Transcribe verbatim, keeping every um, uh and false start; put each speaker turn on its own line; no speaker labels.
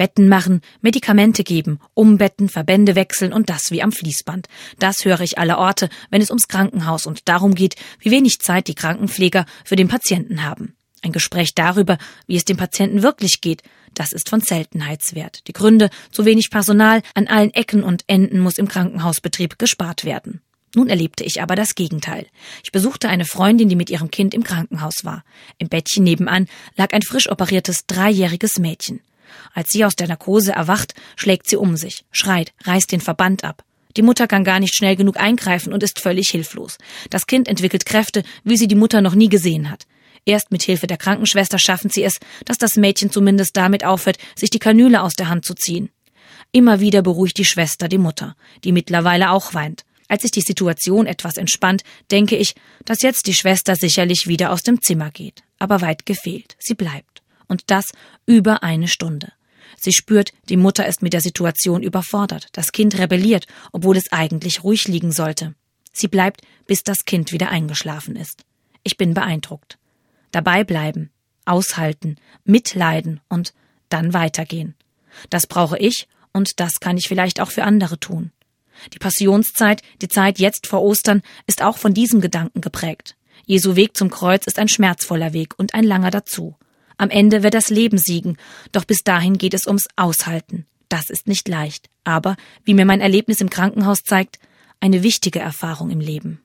Betten machen, Medikamente geben, umbetten, Verbände wechseln und das wie am Fließband. Das höre ich aller Orte, wenn es ums Krankenhaus und darum geht, wie wenig Zeit die Krankenpfleger für den Patienten haben. Ein Gespräch darüber, wie es dem Patienten wirklich geht, das ist von Seltenheitswert. Die Gründe, zu wenig Personal, an allen Ecken und Enden muss im Krankenhausbetrieb gespart werden. Nun erlebte ich aber das Gegenteil. Ich besuchte eine Freundin, die mit ihrem Kind im Krankenhaus war. Im Bettchen nebenan lag ein frisch operiertes dreijähriges Mädchen. Als sie aus der Narkose erwacht, schlägt sie um sich, schreit, reißt den Verband ab. Die Mutter kann gar nicht schnell genug eingreifen und ist völlig hilflos. Das Kind entwickelt Kräfte, wie sie die Mutter noch nie gesehen hat. Erst mit Hilfe der Krankenschwester schaffen sie es, dass das Mädchen zumindest damit aufhört, sich die Kanüle aus der Hand zu ziehen. Immer wieder beruhigt die Schwester die Mutter, die mittlerweile auch weint. Als sich die Situation etwas entspannt, denke ich, dass jetzt die Schwester sicherlich wieder aus dem Zimmer geht. Aber weit gefehlt. Sie bleibt. Und das über eine Stunde. Sie spürt, die Mutter ist mit der Situation überfordert. Das Kind rebelliert, obwohl es eigentlich ruhig liegen sollte. Sie bleibt, bis das Kind wieder eingeschlafen ist. Ich bin beeindruckt. Dabei bleiben, aushalten, mitleiden und dann weitergehen. Das brauche ich und das kann ich vielleicht auch für andere tun. Die Passionszeit, die Zeit jetzt vor Ostern, ist auch von diesem Gedanken geprägt. Jesu Weg zum Kreuz ist ein schmerzvoller Weg und ein langer dazu. Am Ende wird das Leben siegen, doch bis dahin geht es ums Aushalten. Das ist nicht leicht, aber, wie mir mein Erlebnis im Krankenhaus zeigt, eine wichtige Erfahrung im Leben.